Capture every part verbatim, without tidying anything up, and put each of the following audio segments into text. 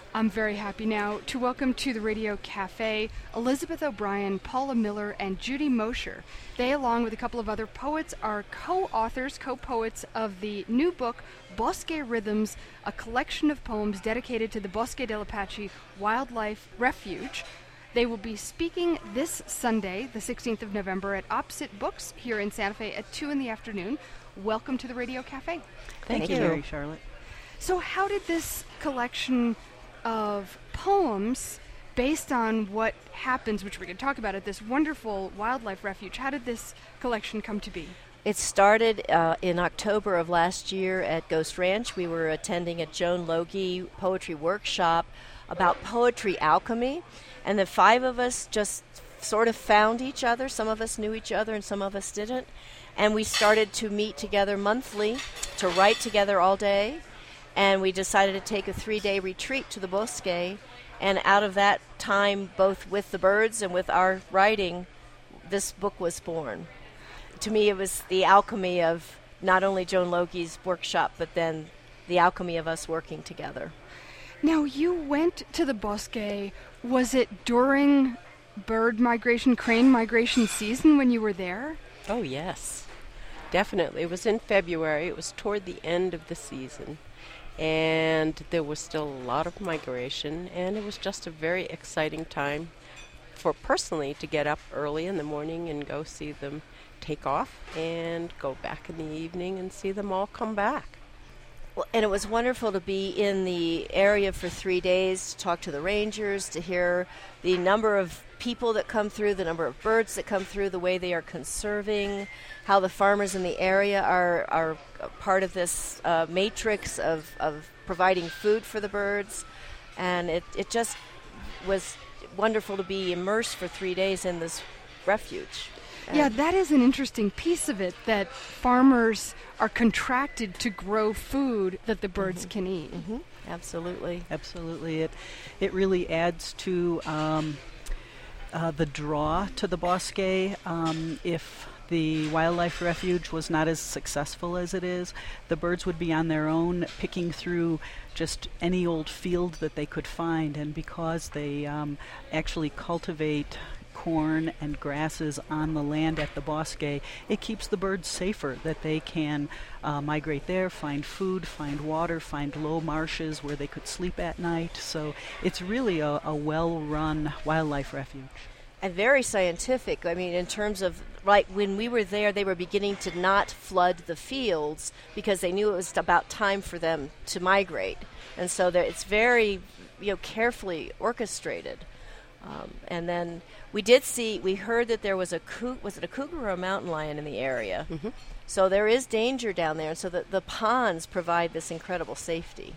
I'm very happy now to welcome to the Radio Cafe Elizabeth O'Brien, Paula Miller, and Judy Mosher. They, along with a couple of other poets, are co-authors, co-poets of the new book, Bosque Rhythms, a collection of poems dedicated to the Bosque del Apache Wildlife Refuge. They will be speaking this Sunday, the sixteenth of November, at Opposite Books here in Santa Fe at two in the afternoon. Welcome to the Radio Cafe. Thank, Thank you, Mary Charlotte. So how did this collection of poems based on what happens, which we can talk about at this wonderful wildlife refuge, how did this collection come to be? It started uh, in October of last year at Ghost Ranch. We were attending a Joan Logie poetry workshop about poetry alchemy, and the five of us just sort of found each other. Some of us knew each other and some of us didn't, and we started to meet together monthly to write together all day. And we decided to take a three-day retreat to the Bosque, and out of that time, both with the birds and with our writing, this book was born. To me, it was the alchemy of not only Joan Logie's workshop, but then the alchemy of us working together. Now, you went to the Bosque. Was it during bird migration, crane migration season when you were there? Oh, yes. Definitely. It was in February. It was toward the end of the season. And there was still a lot of migration, and it was just a very exciting time for personally to get up early in the morning and go see them take off and go back in the evening and see them all come back. Well, and it was wonderful to be in the area for three days, to talk to the rangers, to hear the number of people that come through, the number of birds that come through, the way they are conserving, how the farmers in the area are, are part of this uh, matrix of, of providing food for the birds. And it, it just was wonderful to be immersed for three days in this refuge. And yeah, that is an interesting piece of it, that farmers are contracted to grow food that the birds mm-hmm. can eat. Mm-hmm. Absolutely. Absolutely. It, it really adds to um, uh, the draw to the Bosque. Um, if the wildlife refuge was not as successful as it is, the birds would be on their own picking through just any old field that they could find. And because they um, actually cultivate corn and grasses on the land at the Bosque, it keeps the birds safer, that they can uh, migrate there, find food, find water, find low marshes where they could sleep at night. So it's really a, a well-run wildlife refuge. And very scientific. I mean, in terms of, right, when we were there, they were beginning to not flood the fields because they knew it was about time for them to migrate. And so it's very, you know, carefully orchestrated. Um, and then we did see, we heard that there was a cougar, was it a cougar or a mountain lion in the area? Mm-hmm. So there is danger down there, and so the, the ponds provide this incredible safety.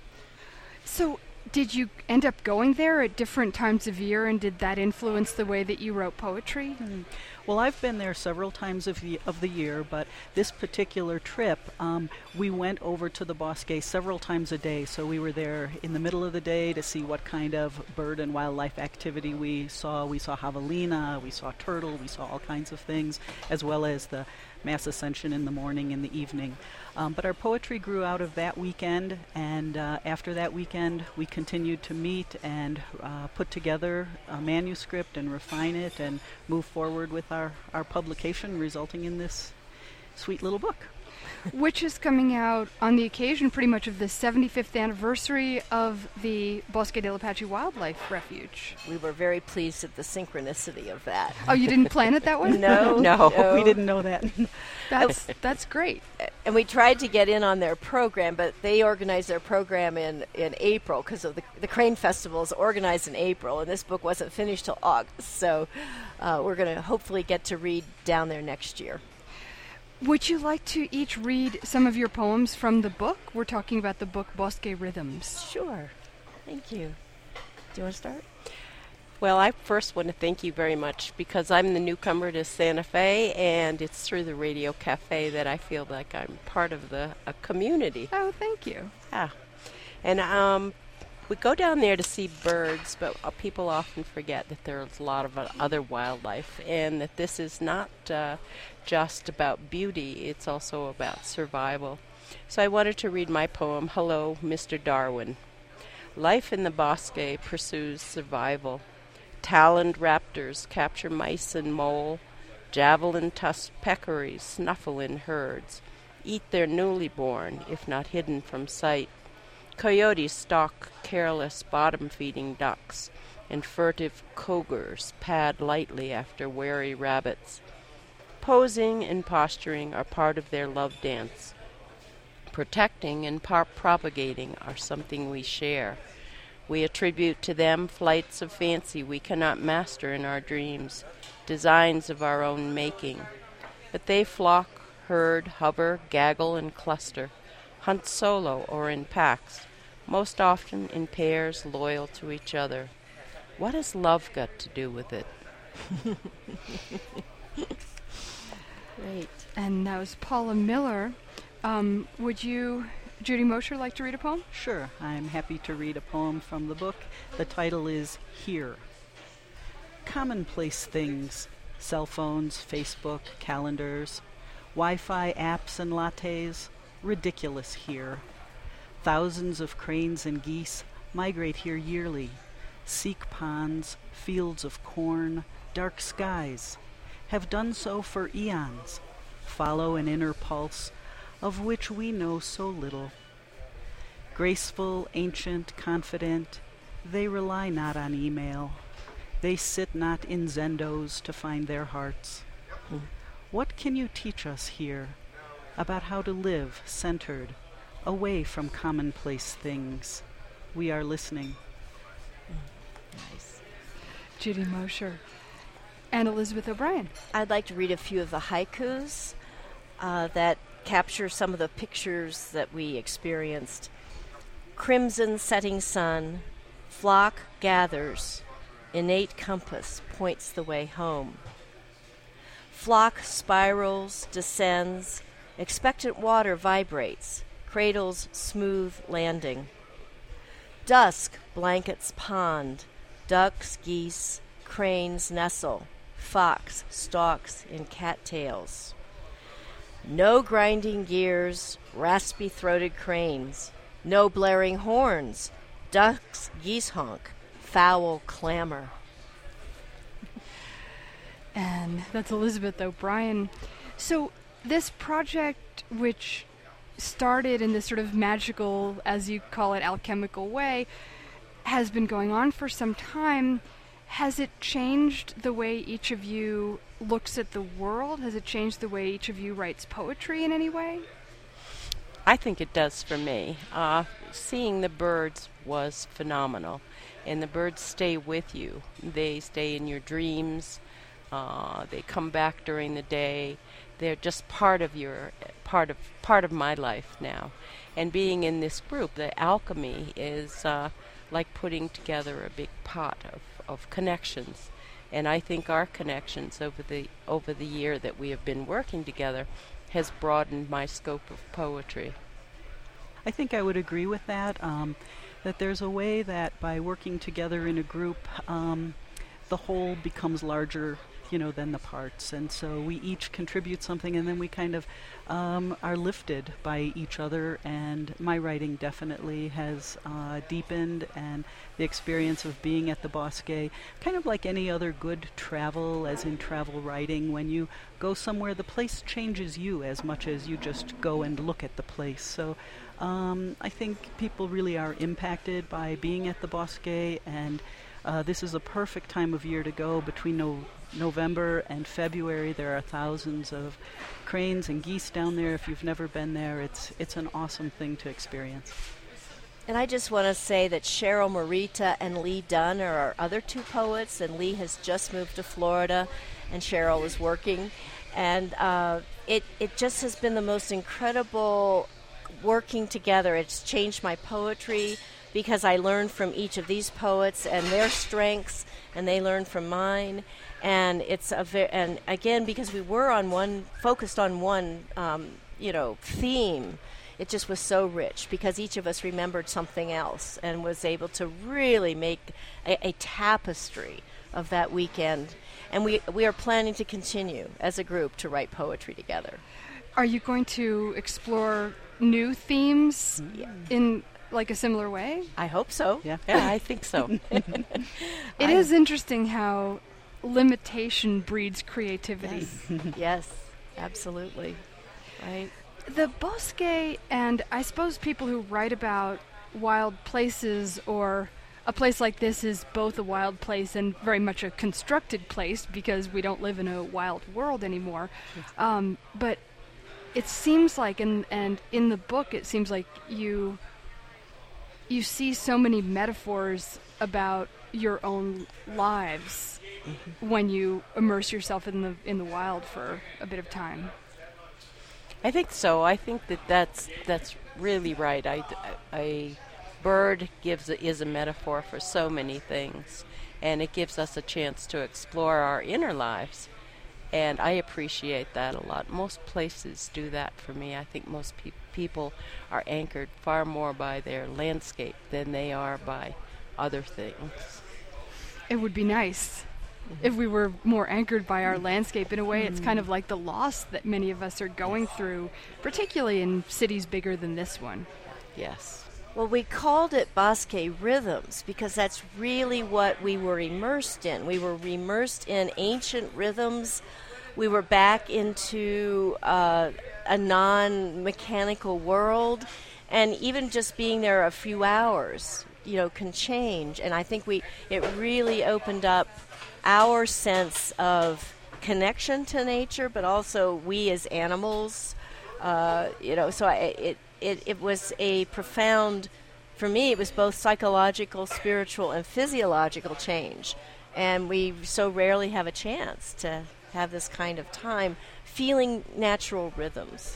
So did you end up going there at different times of year, and did that influence the way that you wrote poetry? Mm. Well, I've been there several times of the, of the year, but this particular trip, um, we went over to the Bosque several times a day. So we were there in the middle of the day to see what kind of bird and wildlife activity we saw. We saw javelina, we saw turtle, we saw all kinds of things, as well as the mass ascension in the morning and the evening. Um, but our poetry grew out of that weekend, and uh, after that weekend we continued to meet and uh, put together a manuscript and refine it and move forward with our, our publication, resulting in this sweet little book. Which is coming out on the occasion pretty much of the seventy-fifth anniversary of the Bosque del Apache Wildlife Refuge. We were very pleased at the synchronicity of that. Oh, you didn't plan it that way? No, no, no. We didn't know that. That's that's great. And we tried to get in on their program, but they organized their program in, in April because of the, the Crane Festival is organized in April, and this book wasn't finished till August. So uh, we're going to hopefully get to read down there next year. Would you like to each read some of your poems from the book? We're talking about the book Bosque Rhythms. Sure. Thank you. Do you want to start? Well, I first want to thank you very much because I'm the newcomer to Santa Fe, and it's through the Radio Cafe that I feel like I'm part of the a community. Oh, thank you. Yeah. And um, we go down there to see birds, but uh, people often forget that there's a lot of uh, other wildlife, and that this is not uh, just about beauty, it's also about survival. So I wanted to read my poem, Hello, Mister Darwin. Life in the bosque pursues survival. Taloned raptors capture mice and mole. Javelin-tusked peccaries snuffle in herds, eat their newly born, if not hidden from sight. Coyotes stalk careless bottom-feeding ducks, and furtive cougars pad lightly after wary rabbits. Posing and posturing are part of their love dance. Protecting and par- propagating are something we share. We attribute to them flights of fancy we cannot master in our dreams, designs of our own making. But they flock, herd, hover, gaggle, and cluster, hunt solo or in packs, most often in pairs loyal to each other. What has love got to do with it? Great. And that was Paula Miller. Um, would you, Judy Mosher, like to read a poem? Sure, I'm happy to read a poem from the book. The title is Here. Commonplace things, cell phones, Facebook, calendars, Wi-Fi apps and lattes, ridiculous here. Thousands of cranes and geese migrate here yearly, seek ponds, fields of corn, dark skies, have done so for eons, follow an inner pulse of which we know so little. Graceful, ancient, confident, they rely not on email. They sit not in zendos to find their hearts. Hmm. What can you teach us here about how to live centered, away from commonplace things? We are listening. Nice. Judy Mosher. And Elizabeth O'Brien. I'd like to read a few of the haikus uh, that capture some of the pictures that we experienced. Crimson setting sun, flock gathers, innate compass points the way home. Flock spirals, descends, expectant water vibrates, cradles smooth landing. Dusk blankets pond, ducks, geese, cranes nestle, fox stalks in cattails. No grinding gears, raspy-throated cranes, no blaring horns, ducks, geese honk, fowl clamor. And that's Elizabeth O'Brien. So this project, which started in this sort of magical, as you call it, alchemical way, has been going on for some time. Has it changed the way each of you looks at the world? Has it changed the way each of you writes poetry in any way? I think it does for me. Uh, seeing the birds was phenomenal. And the birds stay with you. They stay in your dreams. Uh, they come back during the day. They're just part of your part of part of my life now. And being in this group, the alchemy is uh, like putting together a big pot of, of connections. And I think our connections over the over the year that we have been working together has broadened my scope of poetry. I think I would agree with that, um, that there's a way that by working together in a group, um, the whole becomes larger, you know, than the parts. And so we each contribute something, and then we kind of um, are lifted by each other. And my writing definitely has uh, deepened, and the experience of being at the Bosque, kind of like any other good travel, as in travel writing, when you go somewhere, the place changes you as much as you just go and look at the place. So um, I think people really are impacted by being at the Bosque, and uh, this is a perfect time of year to go. Between no November and February, there are thousands of cranes and geese down there. If you've never been there, it's it's an awesome thing to experience. And I just want to say that Cheryl Morita and Lee Dunn are our other two poets, and Lee has just moved to Florida, and Cheryl is working. And uh, it, it just has been the most incredible working together. It's changed my poetry because I learned from each of these poets and their strengths, and they learned from mine. And it's a ve- and again, because we were on one, focused on one, um, you know, theme, it just was so rich because each of us remembered something else and was able to really make a, a tapestry of that weekend. And we we are planning to continue as a group to write poetry together. Are you going to explore new themes Yeah. in like a similar way? I hope so. Yeah. Yeah, I think so. It is interesting how limitation breeds creativity. Yes. Yes, absolutely. Right. The bosque, and I suppose people who write about wild places, or a place like this is both a wild place and very much a constructed place because we don't live in a wild world anymore. Um, but it seems like, and and in the book, it seems like you you see so many metaphors about your own lives mm-hmm. when you immerse yourself in the in the wild for a bit of time. I think so. I think that that's that's really right. I, a bird gives a, is a metaphor for so many things, and it gives us a chance to explore our inner lives. And I appreciate that a lot. Most places do that for me. I think most pe- people are anchored far more by their landscape than they are by other things. It would be nice mm-hmm. if we were more anchored by our landscape. In a way, mm-hmm. it's kind of like the loss that many of us are going through, particularly in cities bigger than this one. Yes. Well, we called it Bosque Rhythms because that's really what we were immersed in. We were immersed in ancient rhythms. We were back into uh, a non-mechanical world, and even just being there a few hours, you know, can change. And I think we it really opened up our sense of connection to nature, but also we as animals, uh, you know. So I, it it it was a profound, for me, it was both psychological, spiritual, and physiological change, and we so rarely have a chance to have this kind of time feeling natural rhythms.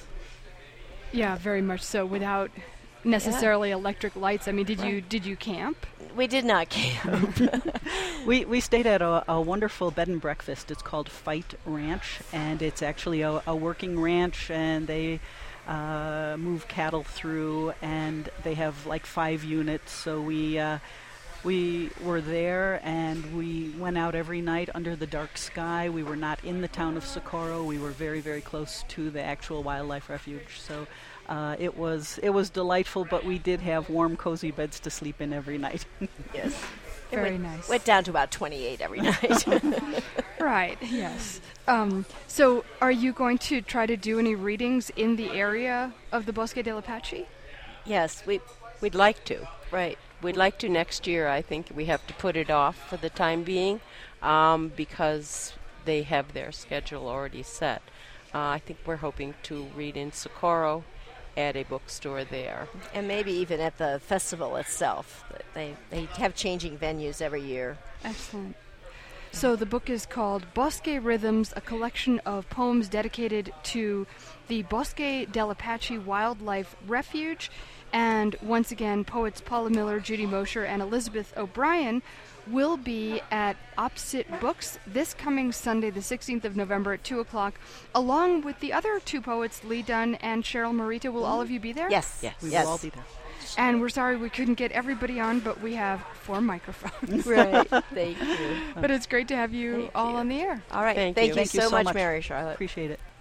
Yeah, very much so, without necessarily yeah. electric lights. I mean, did right. you did you camp? We did not camp. we we stayed at a, a wonderful bed and breakfast. It's called Fight Ranch, and it's actually a, a working ranch, and they uh, move cattle through, and they have like five units. So we uh, we were there, and we went out every night under the dark sky. We were not in the town of Socorro. We were very, very close to the actual wildlife refuge. So uh, it was it was delightful, but we did have warm, cozy beds to sleep in every night. Yes. Very went, nice. Went down to about twenty-eight every night. Right, yes. Um, so are you going to try to do any readings in the area of the Bosque del Apache? Yes, we, we'd like to. Right. We'd like to next year. I think we have to put it off for the time being um, because they have their schedule already set. Uh, I think we're hoping to read in Socorro at a bookstore there. And maybe even at the festival itself. They, they have changing venues every year. Excellent. So the book is called Bosque Rhythms, a collection of poems dedicated to the Bosque del Apache Wildlife Refuge. And once again, poets Paula Miller, Judy Mosher, and Elizabeth O'Brien will be at Opposite Books this coming Sunday, the sixteenth of November at two o'clock, along with the other two poets, Lee Dunn and Cheryl Morita. Will all of you be there? Yes. Yes. We yes. will all be there. And we're sorry we couldn't get everybody on, but we have four microphones. Right. Thank you. But it's great to have you Thank all you. on the air. All right. Thank Thank you. you Thank you so, so much, much. Mary Charlotte. Appreciate it.